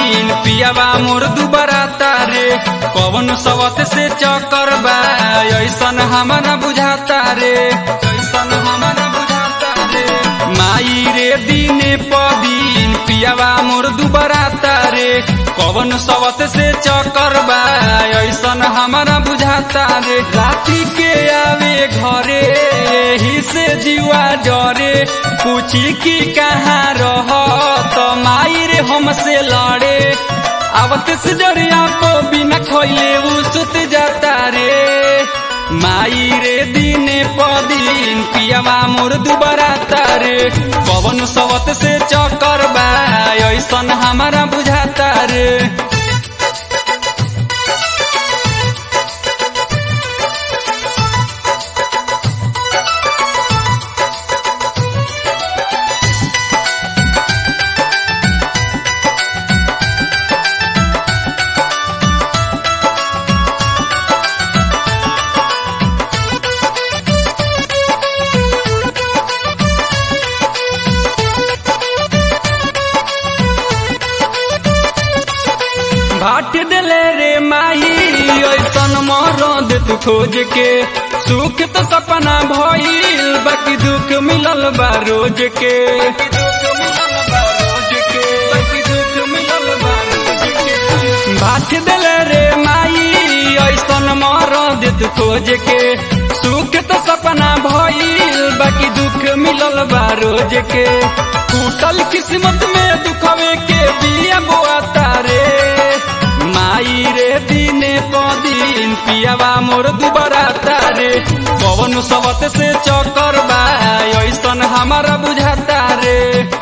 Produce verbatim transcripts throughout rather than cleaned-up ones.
दिन पियावा मोर दुबारा तारे कवन सवत से चक्कर बा ऐसन हमारा बुझाता रे ऐसन हमारा बुझाता रे माई रे दिने पदीन पियावा मोर दुबारा तारे कवन सवत से चक्कर बा ऐसन हमारा बुझाता रे रात्रि के आवे घरे ही से जीवा डरे पूछी की कहाँ रह तो माई रे हमसे लड़े आवत से जरिया को बिना खोले वो सुत जाता रे माई रे दिने पदीन पियावा मोर दुबारा तारे पवन सवत से चक्कर बा ऐसन हमारा बुझाता रे भाट दिले रे माही ऐसन मरद तू खोज के सुख तो सपना भइल बाकी दुख मिलल बा रोज के भाट दिले रे माई ऐसन मरद तू खोज के सुख तो सपना भइल बाकी दुख मिलल बा रोज के टूटल किस्मत में दुखवे के बिया बोआ तारे माई रे दिने पदीन पियावा मोर दुबारा तारे कवन सवत से चक्कर बा ऐसन हमारा बुझाता रे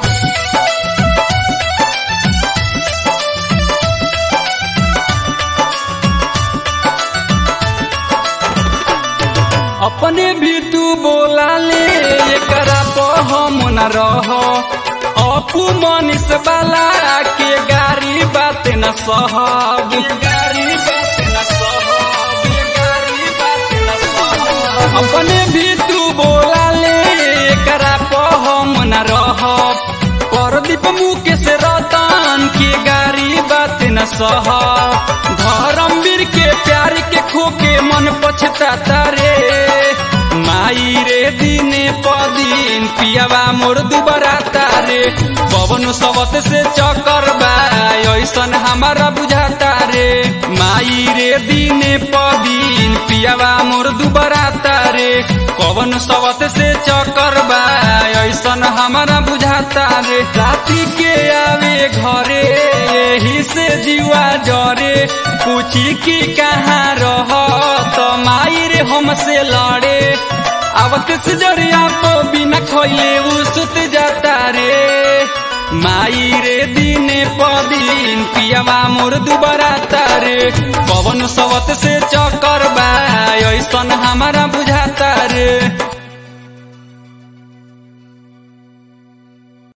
अपने भी तू बोला ले एकरा तो हम न रह अपू मनीष वाला के गारी बात न सहब गारी बात न सहब गारी बात न सहब अपने भी तू बोला ले एकरा पे हम न रहब परदीप मुकेश रतन के गारी बात न सहब धर्मवीर के प्यार के खोके मन पछताता रे माई रे दिने पदीन पियावा मोर दुबारा तारे पवन सवत से चक्कर बा ऐसन हमारा बुझाता रे माई रे दिने पदीन पियावा मोर दुबारा तारे कवन सवत से चक्कर बा ऐसन हमारा बुझाता रे रात्रि के आवे घरे ही से जीवा डरे पूछी की कहाँ रह तो माई रे हमसे लड़े आवत से जरिया को बिना खोले वो सुत जाता रे माई रे दिने पदीन पियावा मोर दुबारा तारे पवन सवत से चक्कर बा ऐसन हमारा बुझाता रे।